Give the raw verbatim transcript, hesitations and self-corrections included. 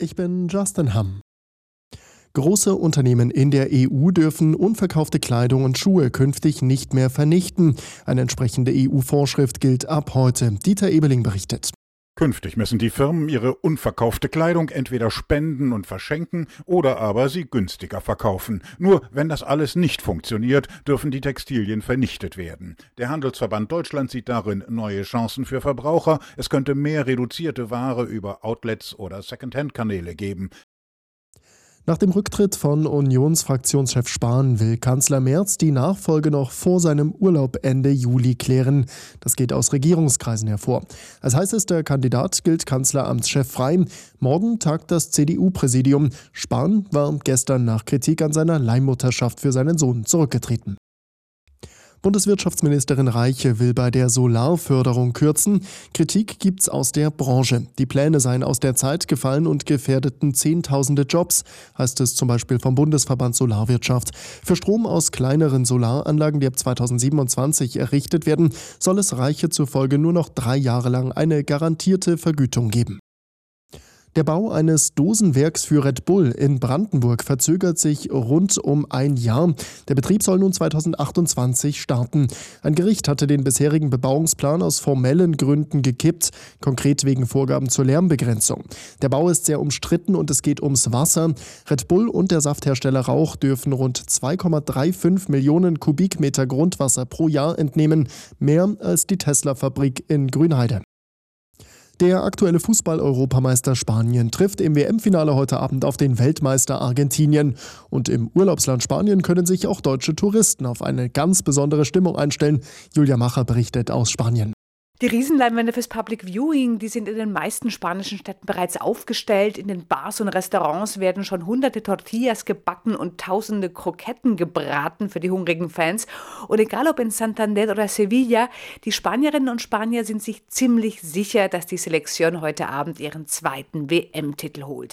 Ich bin Justin Hamm. Große Unternehmen in der E U dürfen unverkaufte Kleidung und Schuhe künftig nicht mehr vernichten. Eine entsprechende E U-Vorschrift gilt ab heute. Dieter Ebeling berichtet. Künftig müssen die Firmen ihre unverkaufte Kleidung entweder spenden und verschenken oder aber sie günstiger verkaufen. Nur wenn das alles nicht funktioniert, dürfen die Textilien vernichtet werden. Der Handelsverband Deutschland sieht darin neue Chancen für Verbraucher. Es könnte mehr reduzierte Ware über Outlets oder Secondhand-Kanäle geben. Nach dem Rücktritt von Unionsfraktionschef Spahn will Kanzler Merz die Nachfolge noch vor seinem Urlaub Ende Juli klären. Das geht aus Regierungskreisen hervor. Als heißester Kandidat gilt Kanzleramtschef frei. Morgen tagt das C D U-Präsidium. Spahn war gestern nach Kritik an seiner Leihmutterschaft für seinen Sohn zurückgetreten. Bundeswirtschaftsministerin Reiche will bei der Solarförderung kürzen. Kritik gibt's aus der Branche. Die Pläne seien aus der Zeit gefallen und gefährdeten Zehntausende Jobs, heißt es zum Beispiel vom Bundesverband Solarwirtschaft. Für Strom aus kleineren Solaranlagen, die ab zweitausendsiebenundzwanzig errichtet werden, soll es Reiche zufolge nur noch drei Jahre lang eine garantierte Vergütung geben. Der Bau eines Dosenwerks für Red Bull in Brandenburg verzögert sich rund um ein Jahr. Der Betrieb soll nun zweitausendachtundzwanzig starten. Ein Gericht hatte den bisherigen Bebauungsplan aus formellen Gründen gekippt, konkret wegen Vorgaben zur Lärmbegrenzung. Der Bau ist sehr umstritten und es geht ums Wasser. Red Bull und der Safthersteller Rauch dürfen rund zwei Komma fünfunddreißig Millionen Kubikmeter Grundwasser pro Jahr entnehmen, mehr als die Tesla-Fabrik in Grünheide. Der aktuelle Fußball-Europameister Spanien trifft im W M-Finale heute Abend auf den Weltmeister Argentinien. Und im Urlaubsland Spanien können sich auch deutsche Touristen auf eine ganz besondere Stimmung einstellen. Julia Macher berichtet aus Spanien. Die Riesenleinwände fürs Public Viewing, die sind in den meisten spanischen Städten bereits aufgestellt. In den Bars und Restaurants werden schon hunderte Tortillas gebacken und tausende Kroketten gebraten für die hungrigen Fans. Und egal ob in Santander oder Sevilla, die Spanierinnen und Spanier sind sich ziemlich sicher, dass die Selektion heute Abend ihren zweiten W M-Titel holt.